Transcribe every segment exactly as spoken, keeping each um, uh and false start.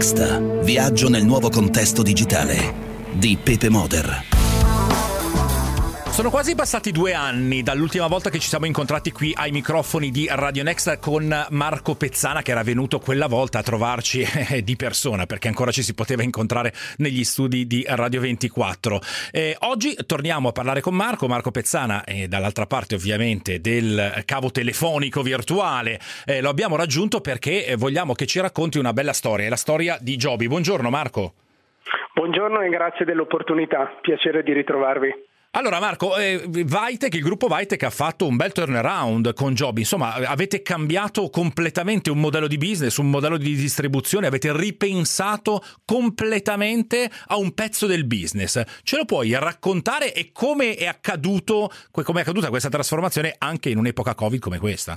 Next. Viaggio nel nuovo contesto digitale di Pepe Moder. Sono quasi passati due anni dall'ultima volta che ci siamo incontrati qui ai microfoni di Radio Next con Marco Pezzana, che era venuto quella volta a trovarci di persona, perché ancora ci si poteva incontrare negli studi di Radio ventiquattro. Eh, oggi torniamo a parlare con Marco, Marco Pezzana, e dall'altra parte ovviamente del cavo telefonico virtuale. Eh, lo abbiamo raggiunto perché vogliamo che ci racconti una bella storia, la storia di Joby. Buongiorno Marco. Buongiorno e grazie dell'opportunità, piacere di ritrovarvi. Allora Marco, eh, Vitec, il gruppo Vitec ha fatto un bel turnaround con Joby, insomma avete cambiato completamente un modello di business, un modello di distribuzione, avete ripensato completamente a un pezzo del business. Ce lo puoi raccontare e come è accaduto, come è accaduta questa trasformazione anche in un'epoca Covid come questa?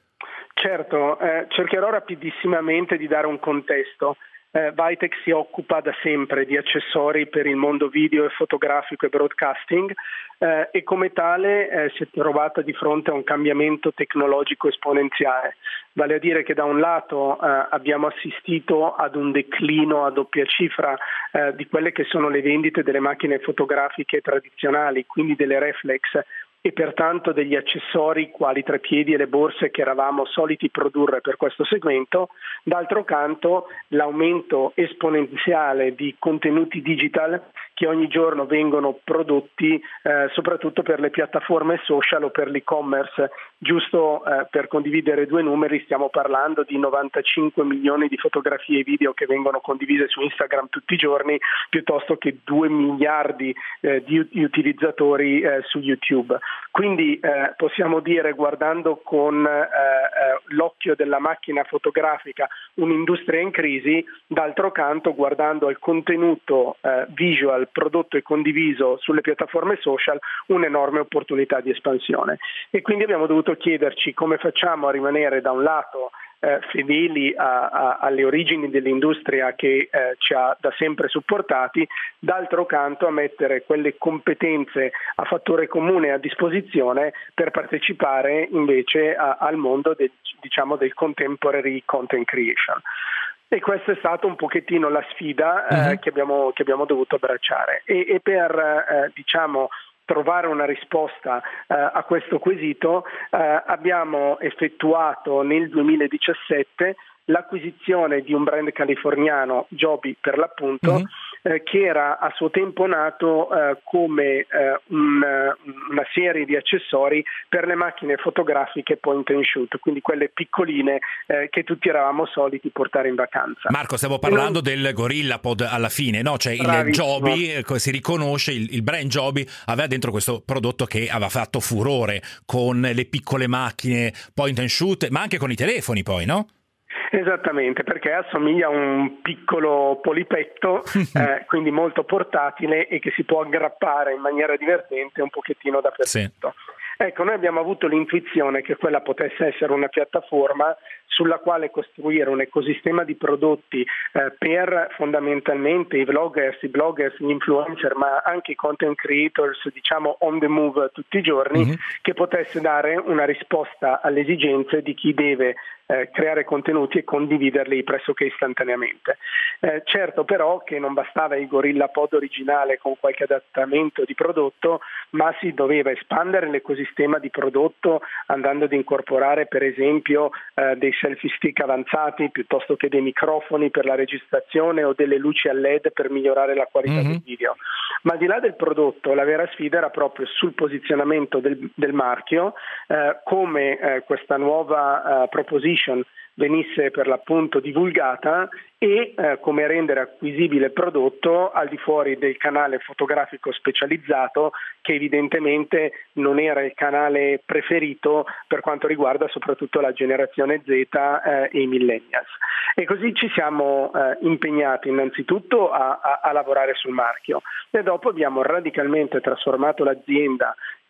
Certo, eh, cercherò rapidissimamente di dare un contesto. Eh, Vitec si occupa da sempre di accessori per il mondo video e fotografico e broadcasting eh, e come tale eh, si è trovata di fronte a un cambiamento tecnologico esponenziale, vale a dire che da un lato eh, abbiamo assistito ad un declino a doppia cifra eh, di quelle che sono le vendite delle macchine fotografiche tradizionali, quindi delle reflex, e pertanto degli accessori quali treppiedi e le borse che eravamo soliti produrre per questo segmento. D'altro canto l'aumento esponenziale di contenuti digital che ogni giorno vengono prodotti eh, soprattutto per le piattaforme social o per l'e-commerce. Giusto eh, per condividere due numeri, stiamo parlando di novantacinque milioni di fotografie e video che vengono condivise su Instagram tutti i giorni, piuttosto che due miliardi eh, di, di utilizzatori eh, su YouTube. Quindi eh, possiamo dire, guardando con eh, eh, l'occhio della macchina fotografica, un'industria in crisi, d'altro canto guardando al contenuto eh, visual prodotto e condiviso sulle piattaforme social, un'enorme opportunità di espansione. E quindi abbiamo dovuto chiederci come facciamo a rimanere da un lato Eh, fedeli a, a, alle origini dell'industria che eh, ci ha da sempre supportati, d'altro canto a mettere quelle competenze a fattore comune a disposizione per partecipare invece a, al mondo del, diciamo, del contemporary content creation. E questa è stata un pochettino la sfida eh, uh-huh. che abbiamo, che abbiamo dovuto abbracciare. E, e per eh, diciamo trovare una risposta eh, a questo quesito eh, abbiamo effettuato nel duemiladiciassette l'acquisizione di un brand californiano, Joby per l'appunto, mm-hmm. eh, che era a suo tempo nato eh, come eh, un, una serie di accessori per le macchine fotografiche point and shoot, quindi quelle piccoline eh, che tutti eravamo soliti portare in vacanza. Marco, stiamo parlando non... del GorillaPod alla fine, no? Cioè il Joby, eh, si riconosce, il, il brand Joby aveva dentro questo prodotto che aveva fatto furore con le piccole macchine point and shoot, ma anche con i telefoni poi, no? Esattamente, perché assomiglia a un piccolo polipetto, eh, quindi molto portatile e che si può aggrappare in maniera divertente un pochettino dappertutto. Sì. Ecco, noi abbiamo avuto l'intuizione che quella potesse essere una piattaforma sulla quale costruire un ecosistema di prodotti eh, per fondamentalmente i vloggers, i bloggers, gli influencer, ma anche i content creators, diciamo on the move tutti i giorni, mm-hmm. che potesse dare una risposta alle esigenze di chi deve eh, creare contenuti e condividerli pressoché istantaneamente. Eh, certo però che non bastava il GorillaPod originale con qualche adattamento di prodotto, ma si doveva espandere l'ecosistema di prodotto andando ad incorporare per esempio eh, dei selfie stick avanzati piuttosto che dei microfoni per la registrazione o delle luci a L E D per migliorare la qualità mm-hmm. del video. Ma al di là del prodotto, la vera sfida era proprio sul posizionamento del, del marchio, eh, come eh, questa nuova uh, proposition venisse per l'appunto divulgata e eh, come rendere acquisibile il prodotto al di fuori del canale fotografico specializzato, che evidentemente non era il canale preferito per quanto riguarda soprattutto la generazione Z eh, e i millennials. E così ci siamo eh, impegnati innanzitutto a, a, a lavorare sul marchio e dopo abbiamo radicalmente trasformato l'azienda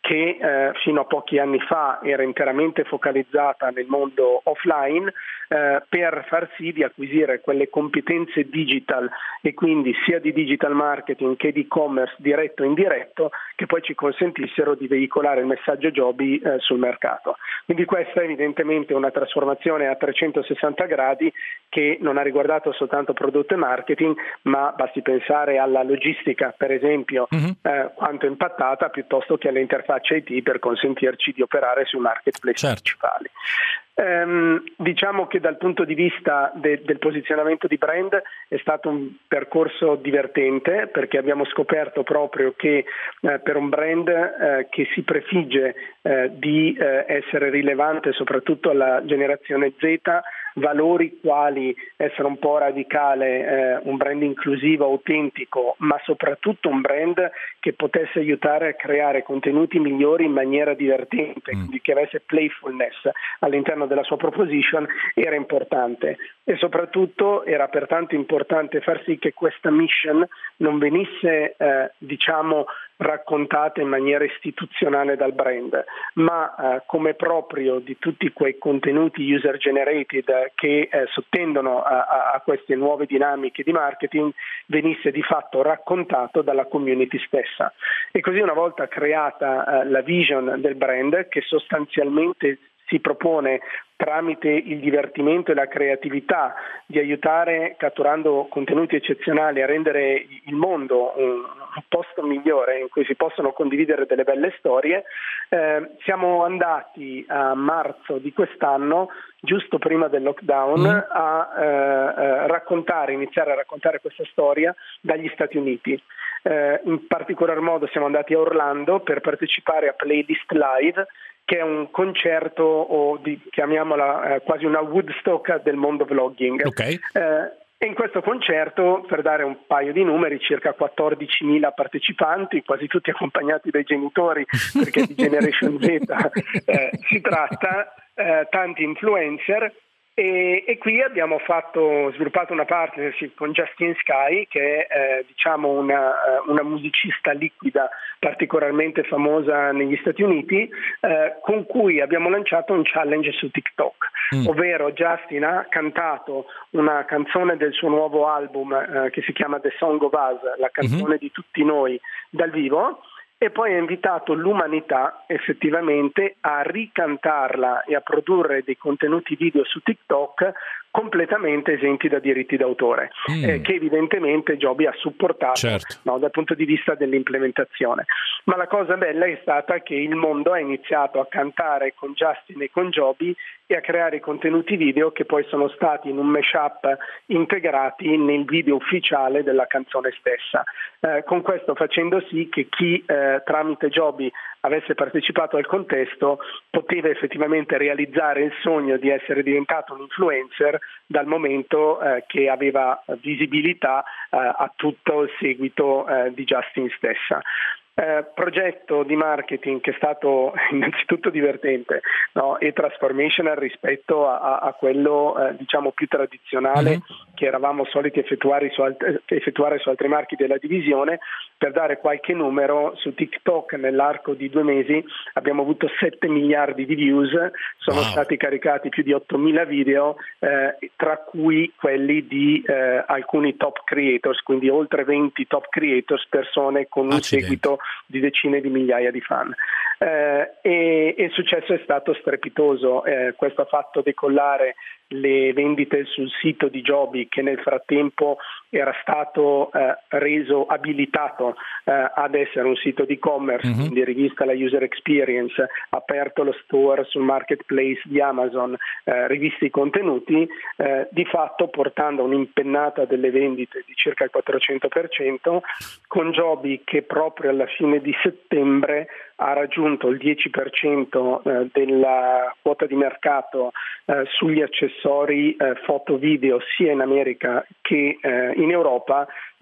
che eh, fino a pochi anni fa era interamente focalizzata nel mondo offline, eh, per far sì di acquisire quelle competenze digital e quindi sia di digital marketing che di e-commerce diretto e indiretto, che poi ci consentissero di veicolare il messaggio Joby eh, sul mercato. Quindi questa è evidentemente una trasformazione a trecentosessanta gradi che non ha riguardato soltanto prodotto e marketing, ma basti pensare alla logistica, per esempio, mm-hmm. eh, quanto è impattata, piuttosto che alle interfacce I T per consentirci di operare sui marketplace certo. principali. Um, diciamo che dal punto di vista de- del posizionamento di brand è stato un percorso divertente, perché abbiamo scoperto proprio che eh, per un brand eh, che si prefigge eh, di eh, essere rilevante soprattutto alla generazione Z, valori quali essere un po' radicale, eh, un brand inclusivo, autentico, ma soprattutto un brand che potesse aiutare a creare contenuti migliori in maniera divertente, mm. quindi che avesse playfulness all'interno della sua proposition, era importante. E soprattutto era pertanto importante far sì che questa mission non venisse eh, diciamo raccontata in maniera istituzionale dal brand, ma eh, come proprio di tutti quei contenuti user generated eh, che eh, sottendono a, a queste nuove dinamiche di marketing venisse di fatto raccontato dalla community stessa. E così, una volta creata eh, la vision del brand, che sostanzialmente si propone tramite il divertimento e la creatività di aiutare, catturando contenuti eccezionali, a rendere il mondo un, un posto migliore in cui si possono condividere delle belle storie, eh, siamo andati a marzo di quest'anno, giusto prima del lockdown, mm. a eh, eh, raccontare, iniziare a raccontare questa storia dagli Stati Uniti. Eh, in particolar modo siamo andati a Orlando per partecipare a Playlist Live, che è un concerto, o di, chiamiamola eh, quasi una Woodstock del mondo vlogging. Okay. Eh, e in questo concerto, per dare un paio di numeri, circa quattordicimila partecipanti, quasi tutti accompagnati dai genitori, perché di Generation Z eh, si tratta, eh, tanti influencer. E, e qui abbiamo fatto, sviluppato una partnership con Justine Skye, che è eh, diciamo una, una musicista liquida particolarmente famosa negli Stati Uniti, eh, con cui abbiamo lanciato un challenge su TikTok, mm. ovvero Justine ha cantato una canzone del suo nuovo album eh, che si chiama The Song of Us, la canzone mm-hmm. di tutti noi dal vivo, e poi ha invitato l'umanità effettivamente a ricantarla e a produrre dei contenuti video su TikTok completamente esenti da diritti d'autore, mm. eh, che evidentemente Joby ha supportato certo. no, dal punto di vista dell'implementazione. Ma la cosa bella è stata che il mondo ha iniziato a cantare con Justin e con Joby e a creare contenuti video che poi sono stati in un mashup integrati nel video ufficiale della canzone stessa. Eh, con questo facendo sì che chi eh, tramite Joby avesse partecipato al contesto poteva effettivamente realizzare il sogno di essere diventato un influencer dal momento eh, che aveva visibilità eh, a tutto il seguito eh, di Justin stessa. Eh, progetto di marketing che è stato innanzitutto divertente, no? e transformational rispetto a, a quello eh, diciamo più tradizionale mm-hmm. che eravamo soliti effettuare su, alt- effettuare su altri marchi della divisione. Per dare qualche numero, su TikTok nell'arco di due mesi abbiamo avuto sette miliardi di views, sono wow. stati caricati più di ottomila video, eh, tra cui quelli di eh, alcuni top creators, quindi oltre venti top creators, persone con un Accidenti. seguito di decine di migliaia di fan. Eh, e, e il successo è stato strepitoso, eh, questo ha fatto decollare le vendite sul sito di Joby, che nel frattempo era stato eh, reso abilitato eh, ad essere un sito di e-commerce, mm-hmm. quindi rivista la user experience, aperto lo store sul marketplace di Amazon, eh, rivisti i contenuti, eh, di fatto portando un'impennata delle vendite di circa il quattrocento per cento, con Joby che proprio alla fine di settembre ha raggiunto il dieci per cento eh, della quota di mercato eh, sugli accessori eh, foto video sia in America che eh, in Europa,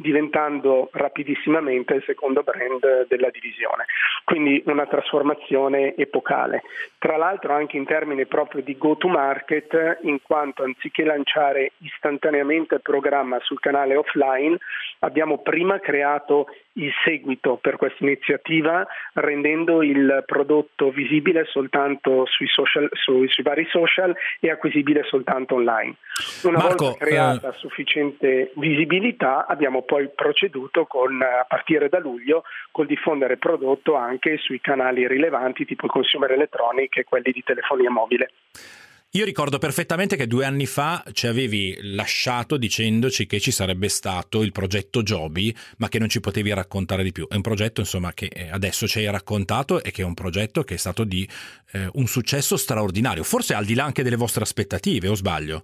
diventando rapidissimamente il secondo brand della divisione. Quindi una trasformazione epocale. Tra l'altro anche in termini proprio di go to market, in quanto anziché lanciare istantaneamente il programma sul canale offline, abbiamo prima creato il seguito per questa iniziativa, rendendo il prodotto visibile soltanto sui social, sui, sui vari social e acquisibile soltanto online. Una Marco, volta creata eh... sufficiente visibilità, abbiamo poi proceduto con, a partire da luglio, col diffondere il prodotto anche sui canali rilevanti tipo il consumer electronic e quelli di telefonia mobile. Io ricordo perfettamente che due anni fa ci avevi lasciato dicendoci che ci sarebbe stato il progetto Joby, ma che non ci potevi raccontare di più. È un progetto, insomma, che adesso ci hai raccontato e che è un progetto che è stato di eh, un successo straordinario, forse al di là anche delle vostre aspettative, o sbaglio?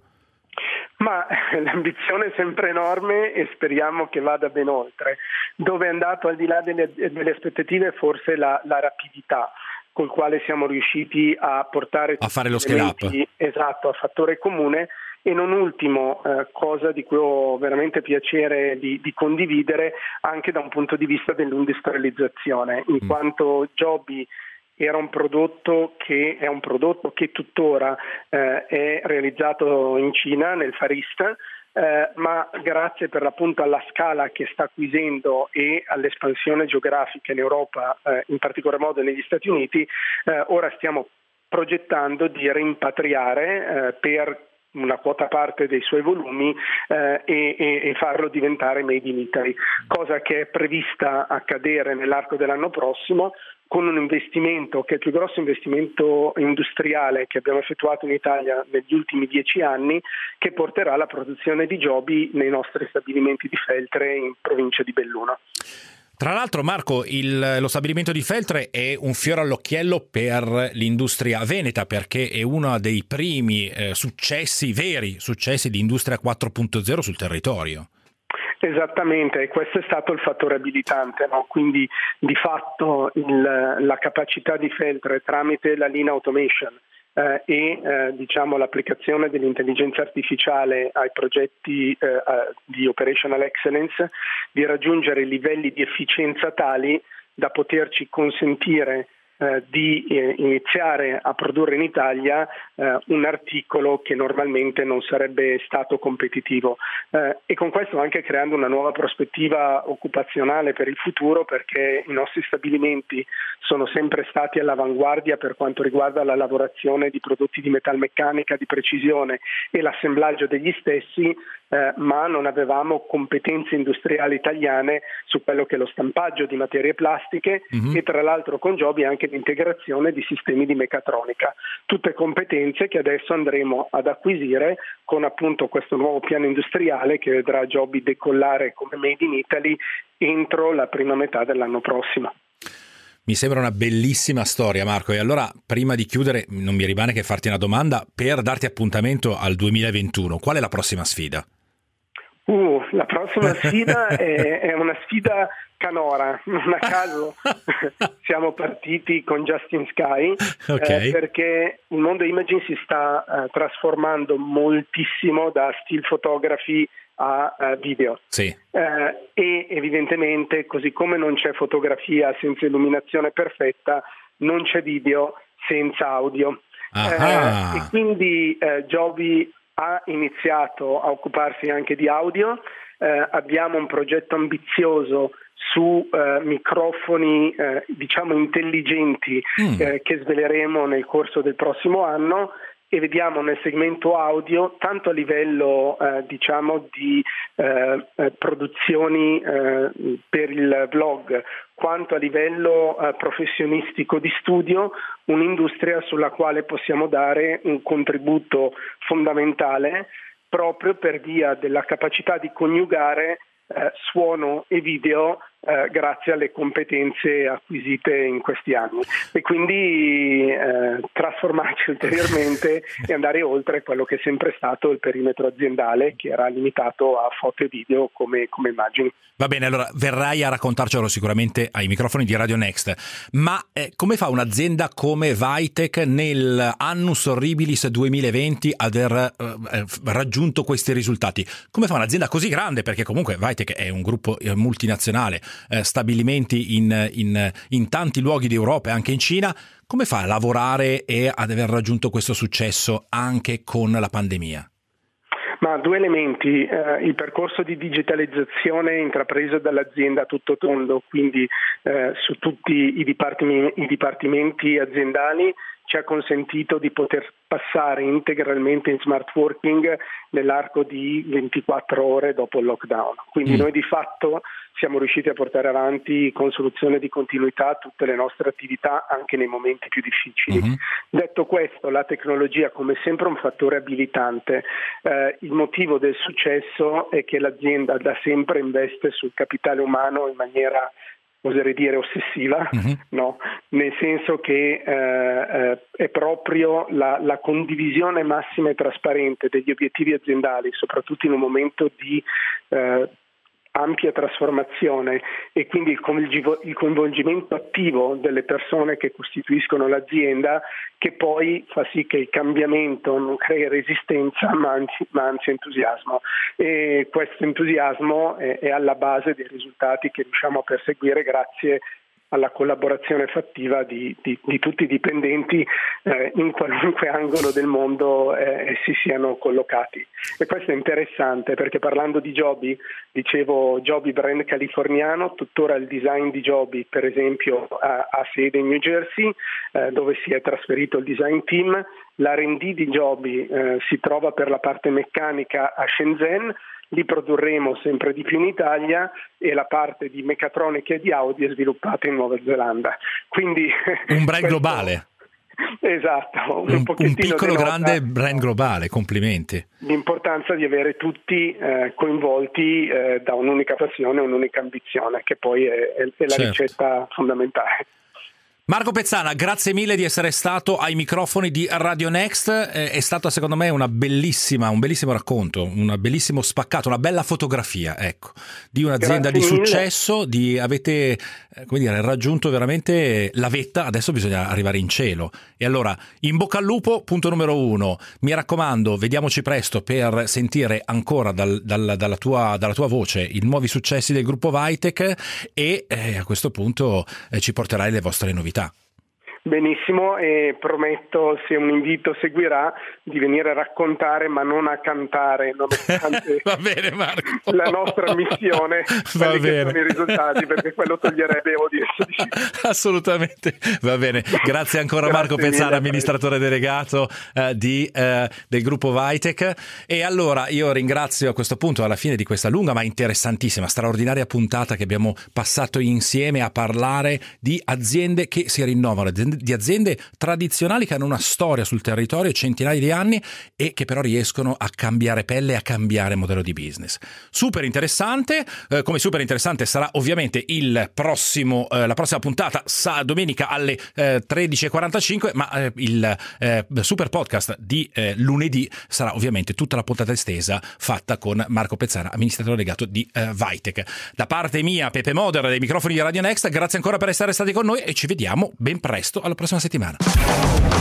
Ma l'ambizione è sempre enorme e speriamo che vada ben oltre. Dove è andato al di là delle, delle aspettative forse la, la rapidità col quale siamo riusciti a portare a fare lo scale up, esatto, a fattore comune. E non ultimo, eh, cosa di cui ho veramente piacere di, di condividere anche da un punto di vista dell'industrializzazione, in mm. quanto Joby era un prodotto che è un prodotto che tuttora eh, è realizzato in Cina, nel Far East, eh, ma grazie per l'appunto alla scala che sta acquisendo e all'espansione geografica in Europa, eh, in particolar modo negli Stati Uniti, eh, ora stiamo progettando di rimpatriare eh, per una quota parte dei suoi volumi eh, e, e farlo diventare made in Italy, cosa che è prevista accadere nell'arco dell'anno prossimo con un investimento che è il più grosso investimento industriale che abbiamo effettuato in Italia negli ultimi dieci anni, che porterà alla produzione di Joby nei nostri stabilimenti di Feltre in provincia di Belluno. Tra l'altro, Marco, il, lo stabilimento di Feltre è un fiore all'occhiello per l'industria veneta, perché è uno dei primi eh, successi, veri successi di Industria quattro punto zero sul territorio. Esattamente, e questo è stato il fattore abilitante, no? Quindi di fatto il, la capacità di Feltre tramite la Lean Automation eh, e eh, diciamo l'applicazione dell'intelligenza artificiale ai progetti eh, di Operational Excellence, di raggiungere livelli di efficienza tali da poterci consentire Eh, di eh, iniziare a produrre in Italia eh, un articolo che normalmente non sarebbe stato competitivo eh, e con questo anche creando una nuova prospettiva occupazionale per il futuro, perché i nostri stabilimenti sono sempre stati all'avanguardia per quanto riguarda la lavorazione di prodotti di metalmeccanica di precisione e l'assemblaggio degli stessi, eh, ma non avevamo competenze industriali italiane su quello che è lo stampaggio di materie plastiche mm-hmm. e tra l'altro con Joby anche l'integrazione di sistemi di meccatronica, tutte competenze che adesso andremo ad acquisire con appunto questo nuovo piano industriale che vedrà Joby decollare come Made in Italy entro la prima metà dell'anno prossimo. Mi sembra una bellissima storia, Marco, e allora prima di chiudere non mi rimane che farti una domanda per darti appuntamento al duemilaventuno. Qual è la prossima sfida? Uh, la prossima sfida è, è una sfida canora, non a caso siamo partiti con Justin Sky okay. eh, perché il mondo imaging si sta eh, trasformando moltissimo da still photography a uh, video sì. eh, e evidentemente così come non c'è fotografia senza illuminazione perfetta, non c'è video senza audio eh, e quindi eh, Joby ha iniziato a occuparsi anche di audio, eh, abbiamo un progetto ambizioso su eh, microfoni eh, diciamo intelligenti mm. eh, che sveleremo nel corso del prossimo anno e vediamo nel segmento audio tanto a livello eh, diciamo di eh, eh, produzioni eh, per il vlog quanto a livello eh, professionistico di studio, un'industria sulla quale possiamo dare un contributo fondamentale proprio per via della capacità di coniugare eh, suono e video eh, grazie alle competenze acquisite in questi anni, e quindi eh, trasformarci ulteriormente e andare oltre quello che è sempre stato il perimetro aziendale, che era limitato a foto e video come, come immagini. Va bene, allora verrai a raccontarcelo sicuramente ai microfoni di Radio Next, ma eh, come fa un'azienda come Vitec nel Annus Horribilis duemilaventi ad aver eh, raggiunto questi risultati? Come fa un'azienda così grande, perché comunque Vitec è un gruppo multinazionale, eh, stabilimenti in, in, in tanti luoghi d'Europa e anche in Cina, come fa a lavorare e ad aver raggiunto questo successo anche con la pandemia? Ma due elementi, eh, il percorso di digitalizzazione intrapreso dall'azienda a tutto tondo, quindi eh, su tutti i dipartimenti, i dipartimenti aziendali, ci ha consentito di poter passare integralmente in smart working nell'arco di ventiquattro ore dopo il lockdown. Quindi mm. noi di fatto siamo riusciti a portare avanti con soluzione di continuità tutte le nostre attività anche nei momenti più difficili. Mm-hmm. Detto questo, la tecnologia come sempre è un fattore abilitante. Eh, il motivo del successo è che l'azienda da sempre investe sul capitale umano in maniera, oserei dire, ossessiva, mm-hmm. no? Nel senso che eh, eh, è proprio la, la condivisione massima e trasparente degli obiettivi aziendali, soprattutto in un momento di eh, ampia trasformazione, e quindi il coinvolgimento attivo delle persone che costituiscono l'azienda, che poi fa sì che il cambiamento non crei resistenza ma anzi, ma anzi entusiasmo, e questo entusiasmo è, è alla base dei risultati che riusciamo a perseguire grazie alla collaborazione fattiva di, di, di tutti i dipendenti eh, in qualunque angolo del mondo eh, si siano collocati. E questo è interessante perché, parlando di Joby, dicevo Joby brand californiano, tuttora il design di Joby per esempio ha, ha sede in New Jersey, eh, dove si è trasferito il design team. L'R and D di Joby eh, si trova per la parte meccanica a Shenzhen, li produrremo sempre di più in Italia, e la parte di meccatronica e di Audi è sviluppata in Nuova Zelanda. Quindi un brand questo... globale. Esatto, un, un, un piccolo grande brand globale, complimenti. L'importanza di avere tutti eh, coinvolti eh, da un'unica passione, un'unica ambizione, che poi è, è, è la certo. ricetta fondamentale. Marco Pezzana, grazie mille di essere stato ai microfoni di Radio Next. Eh, è stato secondo me una bellissima, un bellissimo racconto, un bellissimo spaccato, una bella fotografia, ecco, di un'azienda grazie di mille. successo, di avete eh, come dire, raggiunto veramente la vetta, adesso bisogna arrivare in cielo. E allora, in bocca al lupo, punto numero uno. Mi raccomando, vediamoci presto per sentire ancora dal, dal, dalla, tua, dalla tua voce i nuovi successi del gruppo Vitec, e eh, a questo punto eh, ci porterai le vostre novità. Benissimo, e prometto, se un invito seguirà, di venire a raccontare ma non a cantare, nonostante Va bene, Marco. la nostra missione, Va quelli bene. che sono i risultati, perché quello toglierebbe audience. Assolutamente, va bene. Grazie ancora Marco Grazie Pezzana, mille, amministratore delegato eh, di, eh, del gruppo Vitec. E allora io ringrazio a questo punto, alla fine di questa lunga ma interessantissima, straordinaria puntata che abbiamo passato insieme a parlare di aziende che si rinnovano, di aziende tradizionali che hanno una storia sul territorio, centinaia di anni, e che però riescono a cambiare pelle e a cambiare modello di business. Super interessante, eh, come super interessante sarà ovviamente il prossimo, eh, la prossima puntata, sa, domenica alle eh, tredici e quarantacinque, ma eh, il eh, super podcast di eh, lunedì sarà ovviamente tutta la puntata estesa fatta con Marco Pezzana, amministratore delegato di eh, Vitec. Da parte mia, Pepe Moder, dei microfoni di Radio Next, grazie ancora per essere stati con noi e ci vediamo ben presto alla prossima settimana.